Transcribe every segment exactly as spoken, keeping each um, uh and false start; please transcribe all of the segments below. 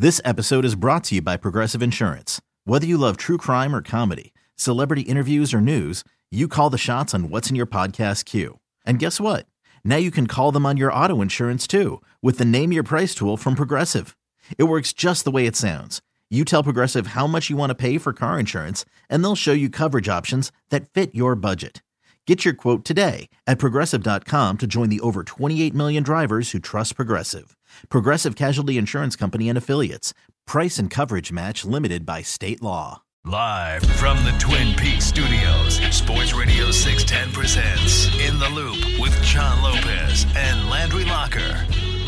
This episode is brought to you by Progressive Insurance. Whether you love true crime or comedy, celebrity interviews or news, you call the shots on what's in your podcast queue. And guess what? Now you can call them on your auto insurance too with the Name Your Price tool from Progressive. It works just the way it sounds. You tell Progressive how much you want to pay for car insurance, and they'll show you coverage options that fit your budget. Get your quote today at Progressive dot com to join the over twenty-eight million drivers who trust Progressive. Progressive Casualty Insurance Company and Affiliates. Price and coverage match limited by state law. Live from the Twin Peaks studios, Sports Radio six ten presents In the Loop with John Lopez and Landry Locker.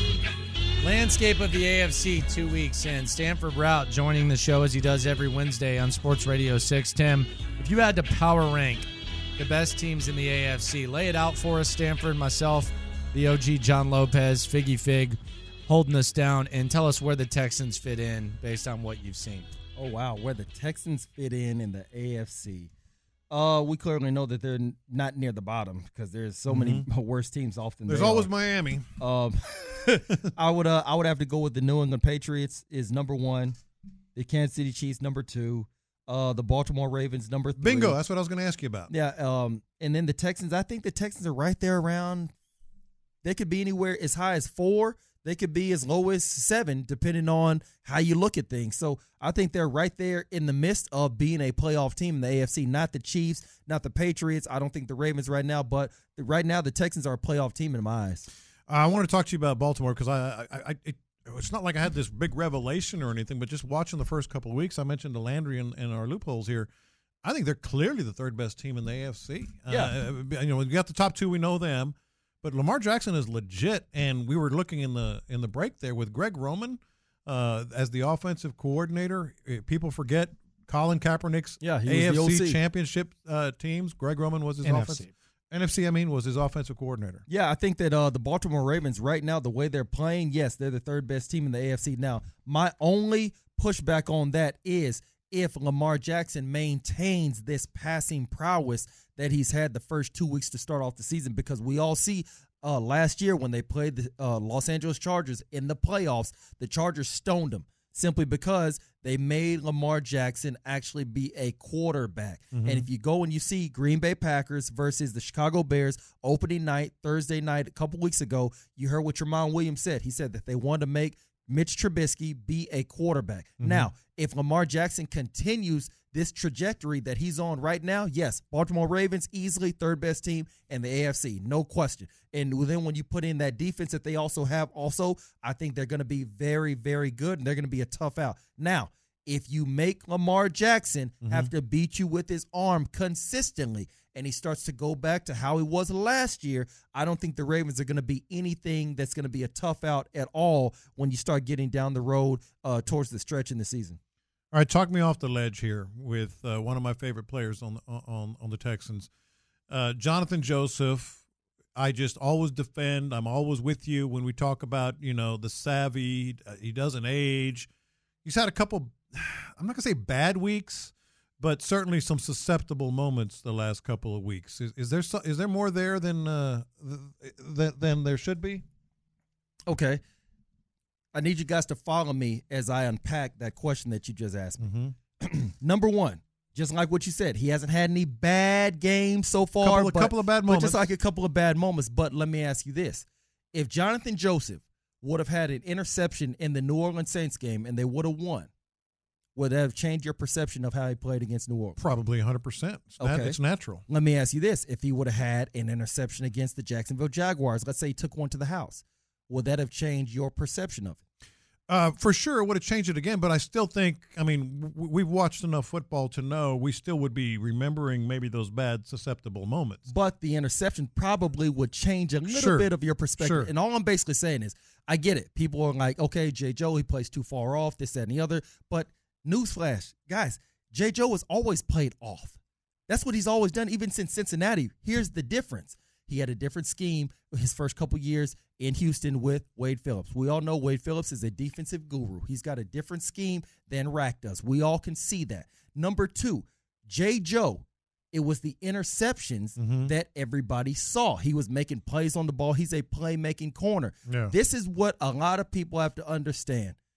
Landscape of the A F C two weeks in. Stanford Routt joining the show as he does every Wednesday on Sports Radio six ten. If you had to power rank the best teams in the A F C, lay it out for us, Stanford, myself, the O G John Lopez, Figgy Fig, holding us down, and tell us where the Texans fit in based on what you've seen. Oh, wow, where the Texans fit in in the A F C. Uh, we clearly know that they're n- not near the bottom because there's so mm-hmm. many worse teams often. There's always are. Miami. Um, I would uh, I would have to go with the New England Patriots is number one, the Kansas City Chiefs number two, uh, the Baltimore Ravens number three. Bingo, that's what I was going to ask you about. Yeah, um, and then the Texans. I think the Texans are right there around. They could be anywhere as high as four. They could be as low as seven, depending on how you look at things. So I think they're right there in the midst of being a playoff team in the A F C. Not the Chiefs, not the Patriots. I don't think the Ravens right now, but right now the Texans are a playoff team in my eyes. I want to talk to you about Baltimore because I, I, I it, it's not like I had this big revelation or anything, but just watching the first couple of weeks, I mentioned to Landry and, and our loopholes here. I think they're clearly the third best team in the A F C. Yeah, uh, you know, we got the top two, we know them. But Lamar Jackson is legit, and we were looking in the in the break there with Greg Roman uh, as the offensive coordinator. People forget Colin Kaepernick's yeah, A F C championship uh, teams. Greg Roman was his N F C. offensive N F C. I mean, was his offensive coordinator. Yeah, I think that uh, the Baltimore Ravens right now, the way they're playing, yes, they're the third best team in the A F C. Now, my only pushback on that is if Lamar Jackson maintains this passing prowess that he's had the first two weeks to start off the season, because we all see uh, last year when they played the uh, Los Angeles Chargers in the playoffs, the Chargers stoned them simply because they made Lamar Jackson actually be a quarterback. Mm-hmm. And if you go and you see Green Bay Packers versus the Chicago Bears opening night, Thursday night, a couple weeks ago, you heard what Tramon Williams said. He said that they wanted to make Mitch Trubisky be a quarterback. Mm-hmm. Now, if Lamar Jackson continues this trajectory that he's on right now, yes, Baltimore Ravens easily third best team in the A F C, no question. And then when you put in that defense that they also have also, I think they're going to be very, very good, and they're going to be a tough out. Now, if you make Lamar Jackson mm-hmm. have to beat you with his arm consistently and he starts to go back to how he was last year, I don't think the Ravens are going to be anything that's going to be a tough out at all when you start getting down the road uh, towards the stretch in the season. All right, talk me off the ledge here with uh, one of my favorite players on the, on on the Texans, uh, Jonathan Joseph. I just always defend. I'm always with you when we talk about, you know, the savvy. Uh, he doesn't age. He's had a couple, I'm not going to say bad weeks, but certainly some susceptible moments the last couple of weeks. Is, is there so, is there more there than uh, th- than there should be? Okay. I need you guys to follow me as I unpack that question that you just asked me. Mm-hmm. Number one, just like what you said, he hasn't had any bad games so far. Couple, a but, couple of bad moments. Just like a couple of bad moments. But let me ask you this. If Jonathan Joseph would have had an interception in the New Orleans Saints game and they would have won, would that have changed your perception of how he played against New Orleans? Probably one hundred percent. It's, okay. nat- it's natural. Let me ask you this. If he would have had an interception against the Jacksonville Jaguars, let's say he took one to the house, would that have changed your perception of it? Uh, for sure, it would have changed it again, but I still think, I mean, w- we've watched enough football to know we still would be remembering maybe those bad, susceptible moments. But the interception probably would change a little sure. bit of your perspective. Sure. And all I'm basically saying is, I get it. People are like, okay, Jay Joe, he plays too far off, this, that, and the other. But newsflash, guys, Jay Joe has always played off. That's what he's always done, even since Cincinnati. Here's the difference. He had a different scheme his first couple years in Houston with Wade Phillips. We all know Wade Phillips is a defensive guru. He's got a different scheme than Rack does. We all can see that. Number two, Jay Joe, it was the interceptions mm-hmm. that everybody saw. He was making plays on the ball. He's a playmaking corner. Yeah. This is what a lot of people have to understand.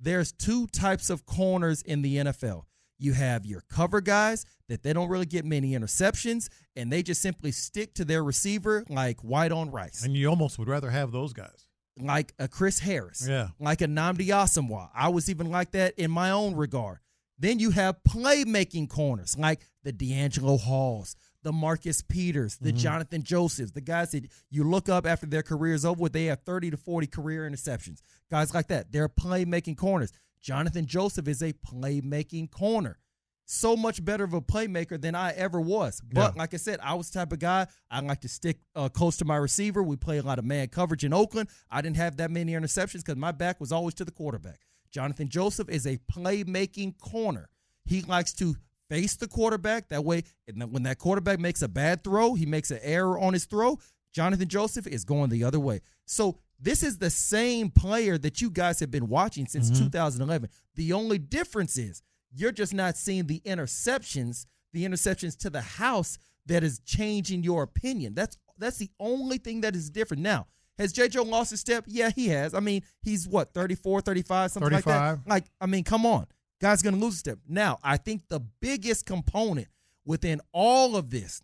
there's two types of corners in the N F L. You have your cover guys that they don't really get many interceptions, and they just simply stick to their receiver like white on rice. And you almost would rather have those guys. Like a Chris Harris, yeah. like a Nnamdi Asomugha. I was even like that in my own regard. Then you have playmaking corners like the D'Angelo Halls, the Marcus Peters, the mm-hmm. Jonathan Josephs, the guys that you look up after their career is over with, they have thirty to forty career interceptions. Guys like that, they're playmaking corners. Jonathan Joseph is a playmaking corner. So much better of a playmaker than I ever was. But yeah. like I said, I was the type of guy, I like to stick uh, close to my receiver. We play a lot of man coverage in Oakland. I didn't have that many interceptions because my back was always to the quarterback. Jonathan Joseph is a playmaking corner. He likes to face the quarterback. That way, when that quarterback makes a bad throw, he makes an error on his throw, Jonathan Joseph is going the other way. So this is the same player that you guys have been watching since mm-hmm. two thousand eleven. The only difference is you're just not seeing the interceptions, the interceptions to the house that is changing your opinion. That's that's the only thing that is different. Now, has J. Joe lost a step? Yeah, he has. I mean, he's what, thirty-four, thirty-five, something thirty-five. like that? Like, I mean, come on. Guy's going to lose a step. Now, I think the biggest component within all of this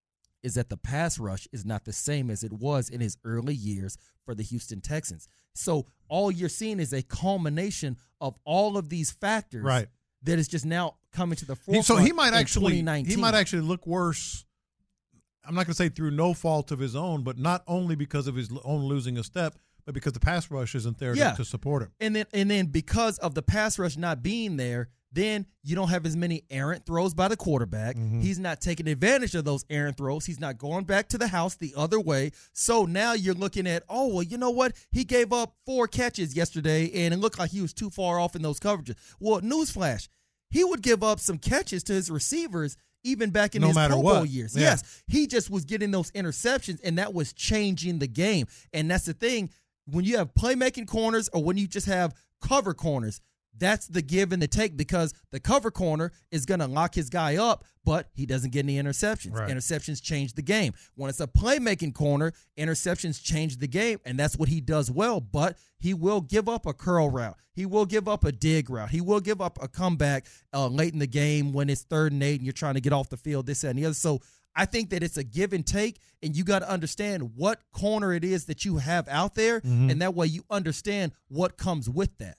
is that the pass rush is not the same as it was in his early years for the Houston Texans. So all you're seeing is a culmination of all of these factors right. that is just now coming to the forefront. So he might actually he might actually look worse. I'm not going to say through no fault of his own, but not only because of his own losing a step, but because the pass rush isn't there yeah. to, to support him. And then and then because of the pass rush not being there, then you don't have as many errant throws by the quarterback. Mm-hmm. He's not taking advantage of those errant throws. He's not going back to the house the other way. So now you're looking at, oh, well, you know what? He gave up four catches yesterday, and it looked like he was too far off in those coverages. Well, newsflash, he would give up some catches to his receivers even back in no his matter Pro what. Bowl years. Yeah. Yes, he just was getting those interceptions, and that was changing the game. And that's the thing. When you have playmaking corners or when you just have cover corners, that's the give and the take, because the cover corner is going to lock his guy up, but he doesn't get any interceptions. Right. Interceptions change the game. When it's a playmaking corner, interceptions change the game, and that's what he does well, but he will give up a curl route. He will give up a dig route. He will give up a comeback uh, late in the game when it's third and eight and you're trying to get off the field, this, that, and the other. So I think that it's a give and take, and you got to understand what corner it is that you have out there, mm-hmm. and that way you understand what comes with that.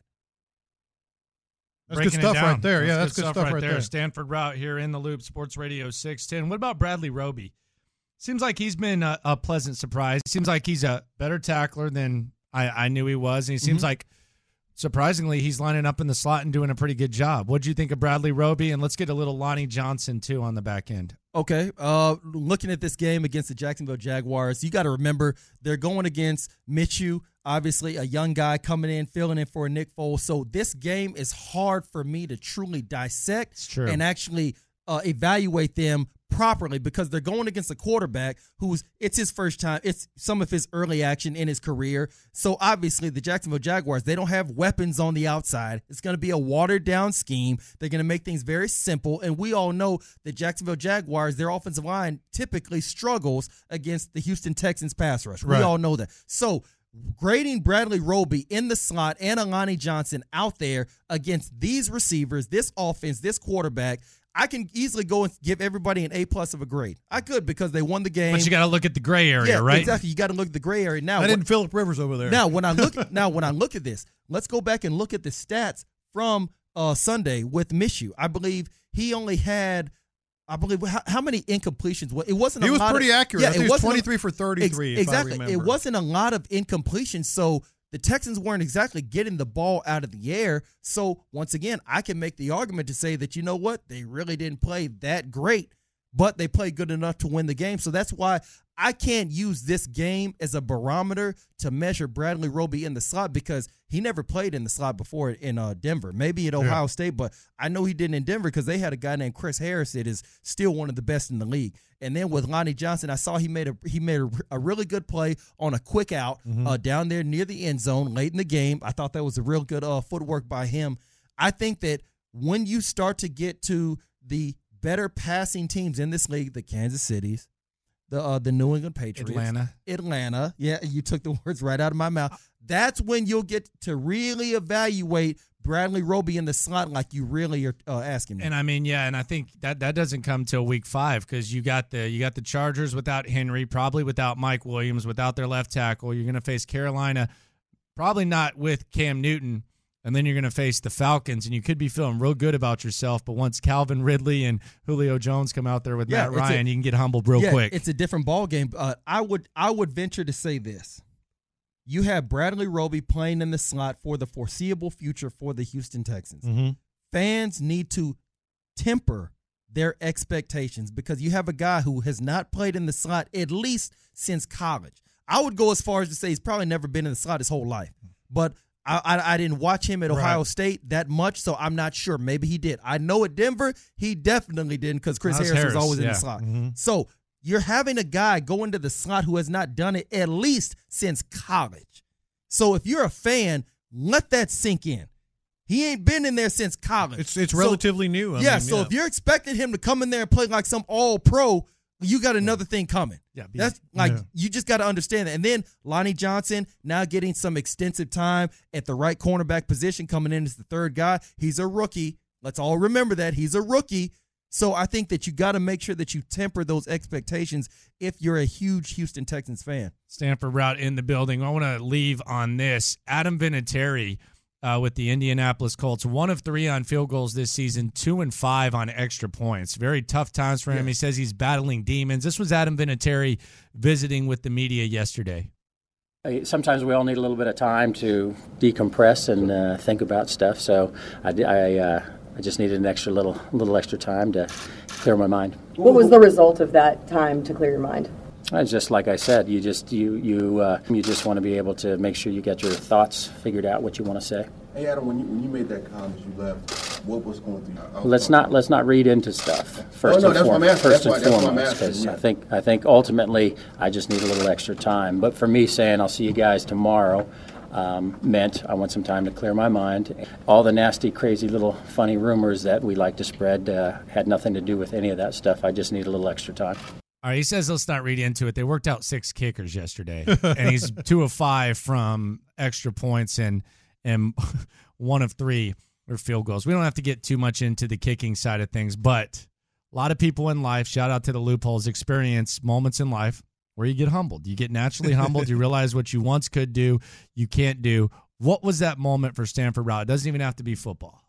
That's good stuff right there. Yeah, that's, that's good stuff, stuff right there. there. Stanford Route here in the Loop, Sports Radio six ten. What about Bradley Roby? Seems like he's been a, a pleasant surprise. Seems like he's a better tackler than I, I knew he was, and he seems mm-hmm. like, surprisingly, he's lining up in the slot and doing a pretty good job. What do you think of Bradley Roby? And let's get a little Lonnie Johnson, too, on the back end. Okay, uh, looking at this game against the Jacksonville Jaguars, you got to remember they're going against Minshew, obviously a young guy coming in, filling in for Nick Foles. So this game is hard for me to truly dissect and actually uh, evaluate them properly, because they're going against a quarterback who's it's his first time. It's some of his early action in his career. So obviously the Jacksonville Jaguars, they don't have weapons on the outside. It's going to be a watered down scheme. They're going to make things very simple. And we all know the Jacksonville Jaguars, their offensive line typically struggles against the Houston Texans pass rush. We right. all know that. So grading Bradley Roby in the slot and Alani Johnson out there against these receivers, this offense, this quarterback, I can easily go and give everybody an A plus of a grade. I could, because they won the game. But you got to look at the gray area, yeah, right? Exactly. You got to look at the gray area. Now, I didn't Phillip Rivers over there. Now, when I look, now when I look at this, let's go back and look at the stats from uh, Sunday with Minshew. I believe he only had, I believe, how, how many incompletions? It wasn't. He a was lot pretty of, accurate. Yeah, I think it was wasn't twenty-three for thirty-three. Ex- exactly. If I remember. It wasn't a lot of incompletions. So the Texans weren't exactly getting the ball out of the air. So, once again, I can make the argument to say that, you know what, they really didn't play that great, but they played good enough to win the game. So that's why I can't use this game as a barometer to measure Bradley Roby in the slot, because he never played in the slot before in uh, Denver. Maybe at Ohio yeah. State, but I know he didn't in Denver because they had a guy named Chris Harris that is still one of the best in the league. And then with Lonnie Johnson, I saw he made a he made a, a really good play on a quick out mm-hmm. uh, down there near the end zone late in the game. I thought that was a real good uh, footwork by him. I think that when you start to get to the better passing teams in this league, the Kansas Cities, the uh, the New England Patriots, Atlanta, Atlanta, yeah, you took the words right out of my mouth. That's when you'll get to really evaluate Bradley Roby in the slot like you really are uh, asking me. And I mean, yeah, and I think that that doesn't come till week five because you got the you got the Chargers without Henry, probably without Mike Williams, without their left tackle. You're going to face Carolina, probably not with Cam Newton, and then you're going to face the Falcons, and you could be feeling real good about yourself. But once Calvin Ridley and Julio Jones come out there with Yeah, Matt it's Ryan, a- you can get humbled real yeah, quick. It's a different ball game. Uh, I would I would venture to say this. You have Bradley Roby playing in the slot for the foreseeable future for the Houston Texans. Mm-hmm. Fans need to temper their expectations because you have a guy who has not played in the slot at least since college. I would go as far as to say he's probably never been in the slot his whole life. But I, I, I didn't watch him at Ohio Right. State that much, so I'm not sure. Maybe he did. I know at Denver, he definitely didn't because Chris Miles Harris, Harris, was always in yeah. the slot. Mm-hmm. So you're having a guy go into the slot who has not done it at least since college. So if you're a fan, let that sink in. He ain't been in there since college. It's it's So- relatively new. I yeah, mean, so yeah. if you're expecting him to come in there and play like some all-pro, you got another thing coming. Yeah, be- That's like yeah. you just got to understand that. And then Lonnie Johnson now getting some extensive time at the right cornerback position, coming in as the third guy. He's a rookie. Let's all remember that he's a rookie. So I think that you got to make sure that you temper those expectations if you're a huge Houston Texans fan. Stanford route in the building. I want to leave on this. Adam Vinatieri uh, with the Indianapolis Colts, one of three on field goals this season, two and five on extra points. Very tough times for him. Yeah. He says he's battling demons. This was Adam Vinatieri visiting with the media yesterday. Sometimes we all need a little bit of time to decompress and uh, think about stuff. So I, I, uh, I just needed an extra little, little extra time to clear my mind. What was the result of that time to clear your mind? It's just like I said, you just you you uh, you just want to be able to make sure you get your thoughts figured out, what you want to say. Hey Adam, when you when you made that comment, you left. What was going through? I was Let's talking- not let's not read into stuff first Oh, no, and, that's what form, I'm asking. first That's and why- that's what I'm foremost, asking, because yeah. I think I think ultimately I just need a little extra time. But for me, saying I'll see you guys tomorrow um, meant I want some time to clear my mind. All the nasty, crazy, little funny rumors that we like to spread uh, had nothing to do with any of that stuff. I just need a little extra time. All right, he says let's not read into it. They worked out six kickers yesterday, and he's two of five from extra points and and one of three are field goals. We don't have to get too much into the kicking side of things, but a lot of people in life, shout out to the Loopholes, experience moments in life where you get humbled. You get naturally humbled. You realize what you once could do, you can't do. What was that moment for Stanford Routt? It doesn't even have to be football.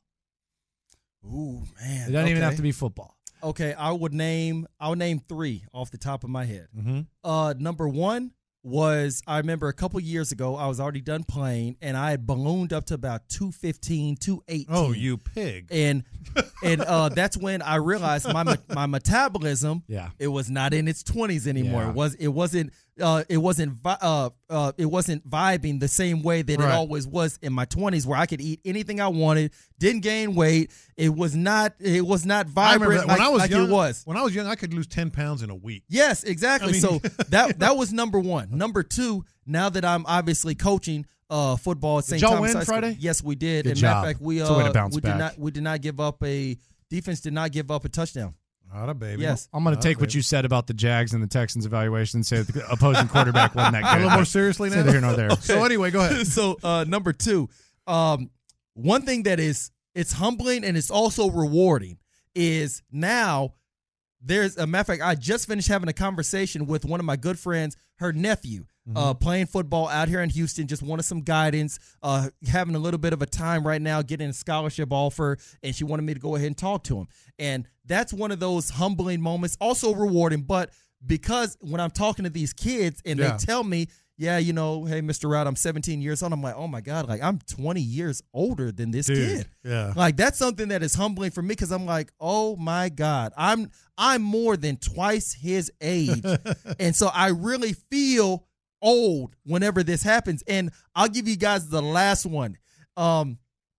Ooh, man. It doesn't even Okay. have to be football. Okay, I would name I would name three off the top of my head. Mm-hmm. Uh, number one was I remember a couple years ago I was already done playing and I had ballooned up to about two fifteen, two eighteen. Oh, you pig! And and uh, that's when I realized my my metabolism Yeah. it was not in its twenties anymore. Yeah. It was it wasn't uh, it wasn't vi- uh, uh, it wasn't vibing the same way that Right. it always was in my twenties, where I could eat anything I wanted, didn't gain weight. It was not it was not I remember vibrant that. when like, I was like young. it was. When I was young, I could lose ten pounds in a week. Yes, exactly. I mean- so that that was number one. Number two, now that I'm obviously coaching uh, football at Saint y'all Thomas win High School- Friday? Yes, we did. Good and job. matter of fact, we It's a way to uh, bounce we back. did not we did not give up a defense did not give up a touchdown. Not a baby. Yes. I'm going to Not take a what baby. you said about the Jags and the Texans evaluation and say that the opposing quarterback wasn't that good. A little more seriously now. Neither here nor there. So anyway, go ahead. so uh, number two, um, one thing that is it's humbling and it's also rewarding is now there's a matter of fact. I just finished having a conversation with one of my good friends, her nephew, uh, playing football out here in Houston. Just wanted some guidance, uh, having a little bit of a time right now, getting a scholarship offer, and she wanted me to go ahead and talk to him. And that's one of those humbling moments, also rewarding. But because when I'm talking to these kids and Yeah. they tell me, yeah, you know, hey, Mister Routt, I'm seventeen years old. I'm like, oh my God, like I'm twenty years older than this Dude, kid. yeah. Like that's something that is humbling for me because I'm like, oh my God, I'm I'm more than twice his age, and so I really feel old whenever this happens. And I'll give you guys the last one. Um,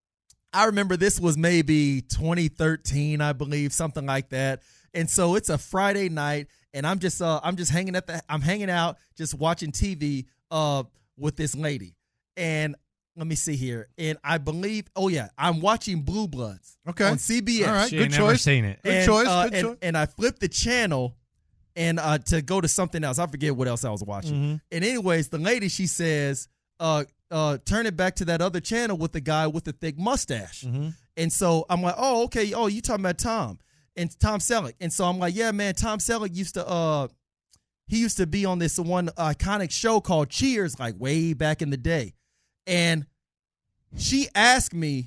I remember this was maybe twenty thirteen, I believe, something like that. And so it's a Friday night, and I'm just uh I'm just hanging at the I'm hanging out, just watching T V uh with this lady. And let me see here. And I believe, oh yeah, I'm watching Blue Bloods Okay. on C B S. All right. She Good ain't never choice. seen it. Good and, choice. uh, Good and, choice. and I flipped the channel and uh, to go to something else. I forget what else I was watching. Mm-hmm. And anyways, the lady, she says, uh, uh, turn it back to that other channel with the guy with the thick mustache. Mm-hmm. And so I'm like, oh, okay. Oh, you talking about Tom and Tom Selleck. And so I'm like, yeah, man, Tom Selleck used to, uh, he used to be on this one iconic show called Cheers, like way back in the day. And she asked me,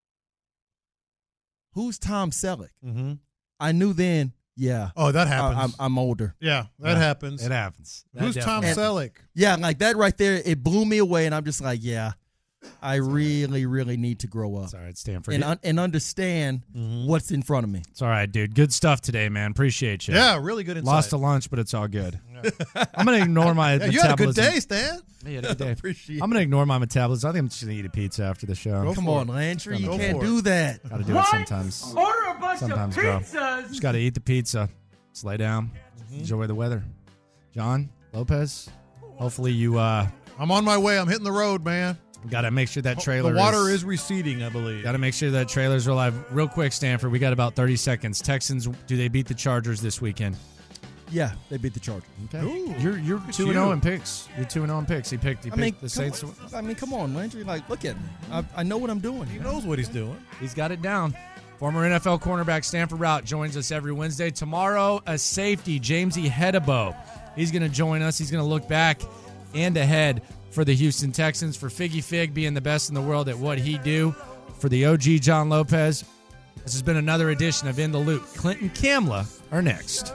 who's Tom Selleck? Mm-hmm. I knew then, yeah. Oh, that I, happens. I'm, I'm older. yeah, that Yeah, happens. It happens. That Who's Tom definitely- Selleck? Yeah, like that right there, it blew me away. And I'm just like, yeah, I really, really need to grow up. It's all right, Stanford. And, un- and understand Mm-hmm. what's in front of me. It's all right, dude. Good stuff today, man. Appreciate you. Yeah, really good insight. Lost a lunch, but it's all good. I'm going to ignore my Yeah, you had a good metabolism. day, Stan. Yeah, you had a good day. Appreciate I'm going to ignore my metabolism. I think I'm just going to eat a pizza after the show. Go Come for on, it. Landry, you Go can't for it. do that. Got to do it sometimes. Order a bunch Sometimes, of bro. pizzas. Just got to eat the pizza. Just lay down. Mm-hmm. Enjoy the weather. John Lopez, hopefully you uh, I'm on my way. I'm hitting the road, man. got to make sure that trailer The water is receding, I believe. Got to make sure that trailers are alive. Real quick, Stanford, we got about thirty seconds. Texans, do they beat the Chargers this weekend? Yeah, they beat the Chargers. Okay. Ooh, you're you're at two and you. zero in picks. You're two and zero in picks. He picked. He I picked mean, the come Saints. on, I mean, come on, Landry. Like, look at me. I, I know what I'm doing. He knows what he's doing. He's got it down. Former N F L cornerback Stanford Routt joins us every Wednesday. Tomorrow, a safety, Jamesy Hedebo. He's going to join us. He's going to look back and ahead for the Houston Texans, for Figgy Fig being the best in the world at what he do, for the O G John Lopez. This has been another edition of In the Loop. Clint and Kamla are next.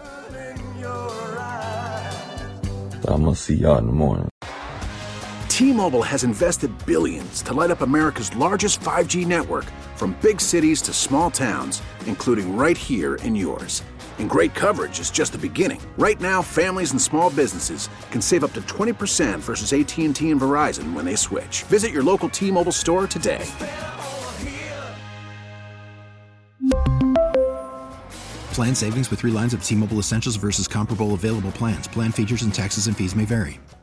I'm gonna see y'all in the morning. T-Mobile has invested billions to light up America's largest five G network, from big cities to small towns, including right here in yours. And great coverage is just the beginning. Right now, families and small businesses can save up to twenty percent versus A T and T and Verizon when they switch. Visit your local T-Mobile store today. Plan savings with three lines of T-Mobile Essentials versus comparable available plans. Plan features and taxes and fees may vary.